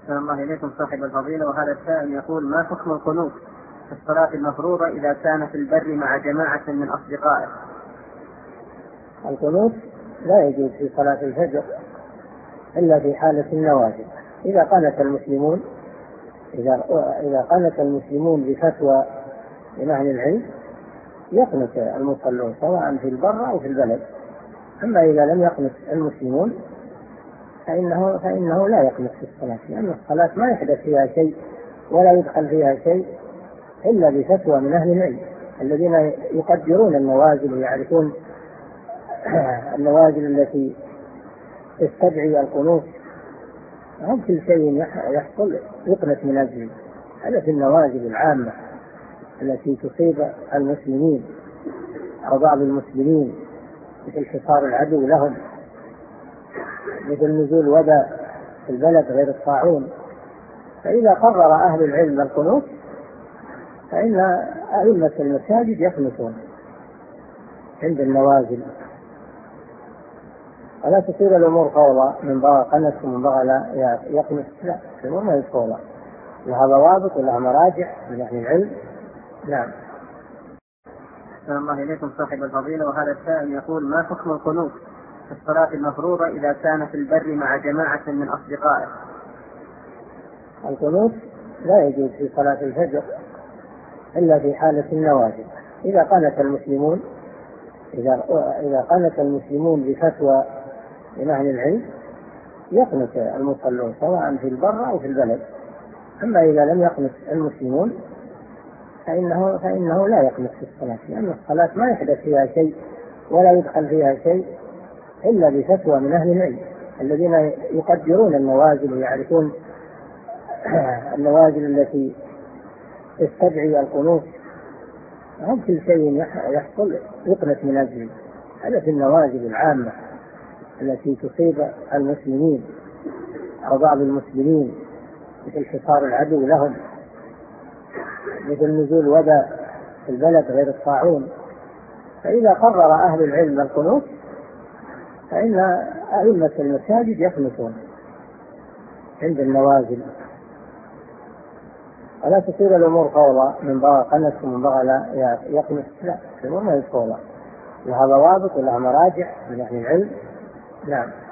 أحسن الله إليكم صاحب الفضيلة. وهذا السائل يقول: ما حكم القنوت في الصلاة المفروضة إذا كان في البر مع جماعة من أصدقائه؟ القنوت لا يجوز في صلاة الفجر إلا في حالة النوازل. إذا قنت المسلمون بفتوى من أهل العلم يقنت المصلون سواء في البر أو في البلد. أما إذا لم يقنت المسلمون فإنه لا يقنت في الصلاة، لأن الصلاة ما يحدث فيها شيء ولا يدخل فيها شيء إلا بفتوى من أهل العلم الذين يقدرون النوازل ويعرفون النوازل التي تستدعي القنوت. هم كل شيء يحصل يقنت من أجله. هذا في النوازل العامة التي تصيب المسلمين أو بعض المسلمين، مثل حصار العدو لهم، مثل نزول وباء في البلد غير الطاعون. فإذا قرر أهل العلم القنوت فإن أئمة المساجد يقنتون عند النوازل، ولا تصير الأمور فوضى، من بغى قنت ومن بغى لا يقنت. لا، الأمور ما يفوضى، لها ضوابط ولها مراجع من أهل العلم. نعم. أحسن الله إليكم صاحب الفضيلة. وهذا السائل يقول: ما حكم القنوت في الصلاة المفروضة إذا كان في البر مع جماعة من أصدقائه؟ القنوت لا يجوز في صلاة الفجر إلا في حالة النوازل. إذا قنت المسلمون بفتوى من أهل العلم يقنت المصلون سواء في البر أو في البلد. أما إذا لم يقنت المسلمون فإنه لا يقنت في الصلاة، لأن الصلاة ما يحدث فيها شيء ولا يدخل فيها شيء إلا بفتوى من أهل العلم الذين يقدرون النوازل ويعرفون النوازل التي تستدعي القنوت. هم كل شيء يحصل يقنت من أجله. هذا في النوازل العامة التي تصيب المسلمين أو بعض المسلمين، مثل حصار العدو لهم، مثل نزول وباء في البلد غير الطاعون. فإذا قرر أهل العلم القنوت فإن أئمة المساجد يقنتون عند النوازل، ولا تصير الأمور فوضى، من بغى قنت ومن بغى لا يقنت. لا، الأمور ما يفوضى، لها ضوابط ولها مراجع من أهل العلم. نعم.